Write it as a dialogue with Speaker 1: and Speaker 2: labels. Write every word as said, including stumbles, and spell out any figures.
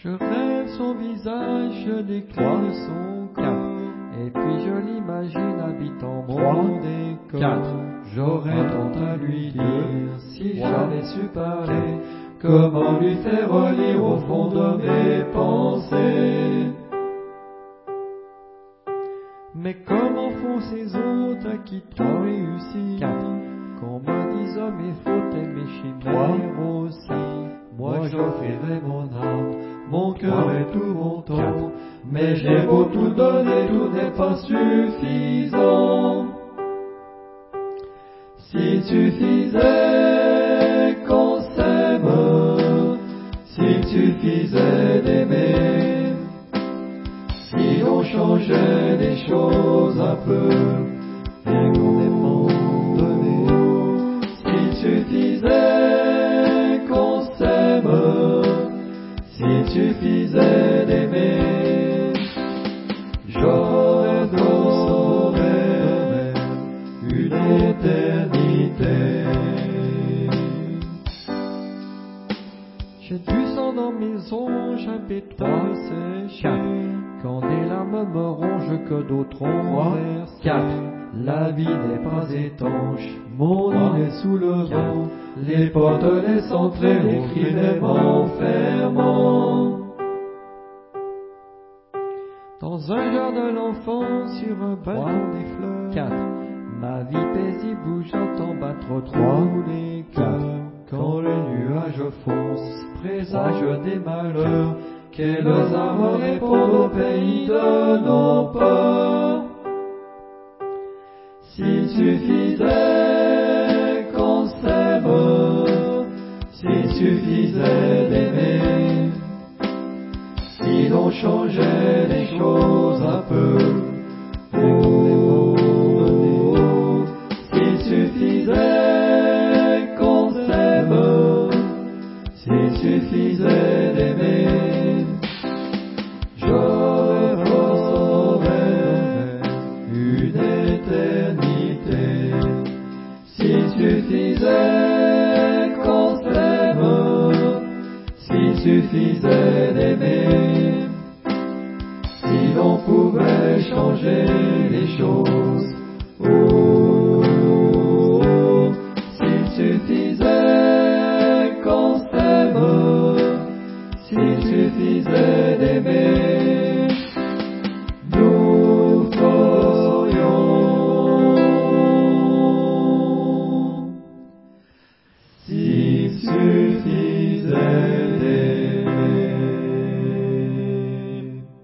Speaker 1: Je rêve son visage, je décline son corps. Et puis je l'imagine habitant mon décor. J'aurais tant à lui dire si j'avais su parler. Comment lui faire relire au fond de mes pensées? Mais comment font ces autres à qui tout réussit? Qu'on m'a dit hommes il faut aimer chimères aussi. Moi j'offrirai mon âme, mon cœur et tout mon temps. Mais j'ai beau tout donner, tout n'est pas suffisant. S'il suffisait qu'on s'aime, s'il suffisait d'aimer, si l'on changeait des choses un peu, et qu'on abandonnait, s'il suffisait qu'on s'aime, s'il suffisait d'aimer, j'aurais donné une éternité. J'ai du sang dans mes ongles, un pétale séché. Quand des larmes me rongent que d'autres ont versé. La vie n'est pas étanche, mon île est sous le vent. Les portes laissent entrer, les cris les m'enfermant. Dans un jardin d'enfant, sur un balcon des fleurs. Ma vie paisible où j'entends battre tous les cœurs. Quand les nuages foncent, présage des malheurs, quels armes répondent au pays de nos peurs. S'il suffisait qu'on s'aime, s'il suffisait d'aimer, si l'on changeait les choses un peu, oh, s'il suffisait qu'on s'aime, s'il suffisait d'aimer, j'aurais ressauvé une éternité. S'il suffisait qu'on s'aime, s'il suffisait